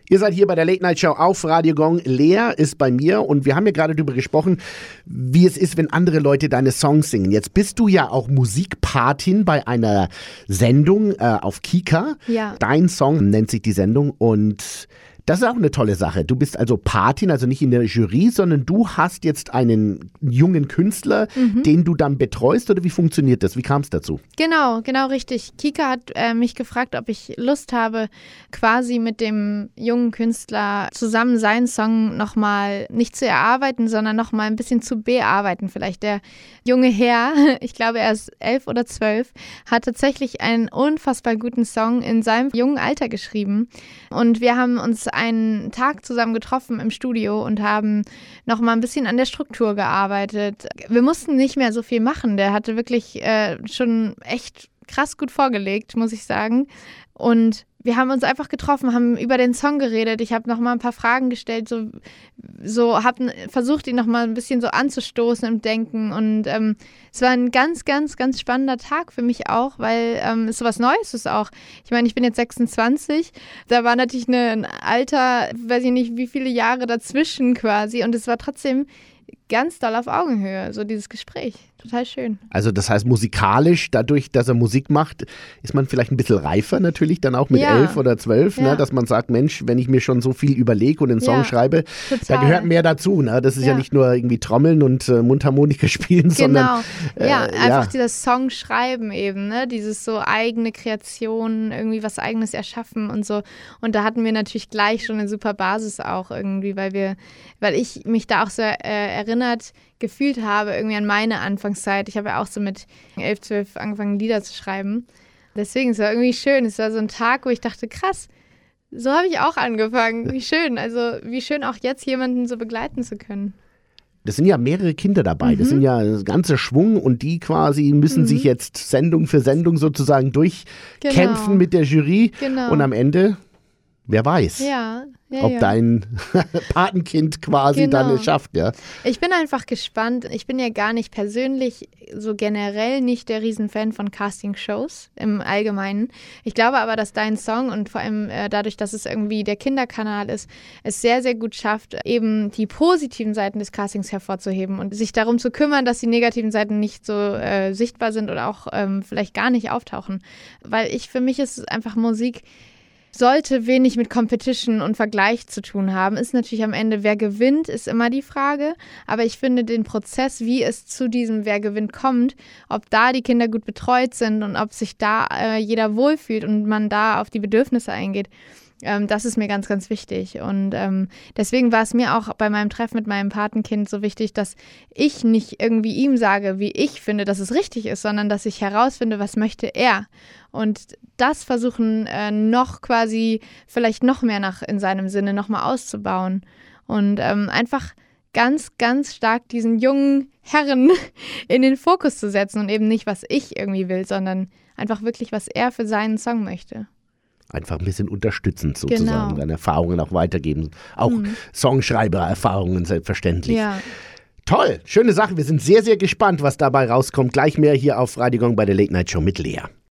Ihr seid hier bei der Late Night Show auf Radio Gong. Lea ist bei mir und wir haben ja gerade darüber gesprochen, wie es ist, wenn andere Leute deine Songs singen. Jetzt bist du ja auch Musikpatin bei einer Sendung auf Kika. Ja. Dein Song nennt sich die Sendung und das ist auch eine tolle Sache. Du bist also Patin, also nicht in der Jury, sondern du hast jetzt einen jungen Künstler, den du dann betreust, oder wie funktioniert das? Wie kam es dazu? Genau richtig. Kika hat mich gefragt, ob ich Lust habe, quasi mit dem jungen Künstler zusammen seinen Song nochmal nicht zu erarbeiten, sondern nochmal ein bisschen zu bearbeiten. Vielleicht der junge Herr, ich glaube er ist 11 oder 12, hat tatsächlich einen unfassbar guten Song in seinem jungen Alter geschrieben. Und wir haben uns einen Tag zusammen getroffen im Studio und haben noch mal ein bisschen an der Struktur gearbeitet. Wir mussten nicht mehr so viel machen. Der hatte wirklich schon echt krass gut vorgelegt, muss ich sagen. Und wir haben uns einfach getroffen, haben über den Song geredet. Ich habe noch mal ein paar Fragen gestellt, so habe versucht, ihn noch mal ein bisschen so anzustoßen im Denken. Und es war ein ganz, ganz, ganz spannender Tag für mich auch, weil es so was Neues ist auch. Ich meine, ich bin jetzt 26. Da war natürlich ein Alter, weiß ich nicht, wie viele Jahre dazwischen quasi. Und es war trotzdem ganz doll auf Augenhöhe, so dieses Gespräch. Total schön. Also das heißt musikalisch, dadurch, dass er Musik macht, ist man vielleicht ein bisschen reifer natürlich, dann auch mit 11 oder 12, ne, dass man sagt, Mensch, wenn ich mir schon so viel überlege und einen Song schreibe, da gehört mehr dazu. Ne? Das ist ja nicht nur irgendwie Trommeln und Mundharmonika spielen, sondern einfach dieses Song schreiben eben, ne? Dieses so eigene Kreation, irgendwie was Eigenes erschaffen und so. Und da hatten wir natürlich gleich schon eine super Basis auch irgendwie, weil ich mich da auch so erinnert gefühlt habe, irgendwie an meine Anfangszeit. Ich habe ja auch so mit 11, 12 angefangen, Lieder zu schreiben. Deswegen, es war irgendwie schön. Es war so ein Tag, wo ich dachte, krass, so habe ich auch angefangen. Wie schön. Also wie schön auch jetzt jemanden so begleiten zu können. Das sind ja mehrere Kinder dabei. Das sind ja das ganze Schwung und die quasi müssen sich jetzt Sendung für Sendung sozusagen durchkämpfen mit der Jury. Genau. Und am Ende, wer weiß. Ob dein Patenkind quasi dann es schafft, ja. Ich bin einfach gespannt. Ich bin ja gar nicht persönlich so generell nicht der Riesenfan von Casting-Shows im Allgemeinen. Ich glaube aber, dass dein Song und vor allem dadurch, dass es irgendwie der Kinderkanal ist, es sehr, sehr gut schafft, eben die positiven Seiten des Castings hervorzuheben und sich darum zu kümmern, dass die negativen Seiten nicht so sichtbar sind oder auch vielleicht gar nicht auftauchen. Weil für mich ist es einfach Musik, sollte wenig mit Competition und Vergleich zu tun haben. Ist natürlich am Ende, wer gewinnt, ist immer die Frage. Aber ich finde den Prozess, wie es zu diesem Wer gewinnt kommt, ob da die Kinder gut betreut sind und ob sich da jeder wohlfühlt und man da auf die Bedürfnisse eingeht, das ist mir ganz, ganz wichtig. Und deswegen war es mir auch bei meinem Treffen mit meinem Patenkind so wichtig, dass ich nicht irgendwie ihm sage, wie ich finde, dass es richtig ist, sondern dass ich herausfinde, was möchte er. Und das versuchen noch quasi vielleicht noch mehr in seinem Sinne nochmal auszubauen. Und einfach ganz, ganz stark diesen jungen Herren in den Fokus zu setzen und eben nicht, was ich irgendwie will, sondern einfach wirklich, was er für seinen Song möchte. Einfach ein bisschen unterstützend sozusagen, deine Erfahrungen auch weitergeben. Auch Songschreiber-Erfahrungen selbstverständlich. Ja. Toll, schöne Sache. Wir sind sehr, sehr gespannt, was dabei rauskommt. Gleich mehr hier auf Radio Gong bei der Late Night Show mit Lea.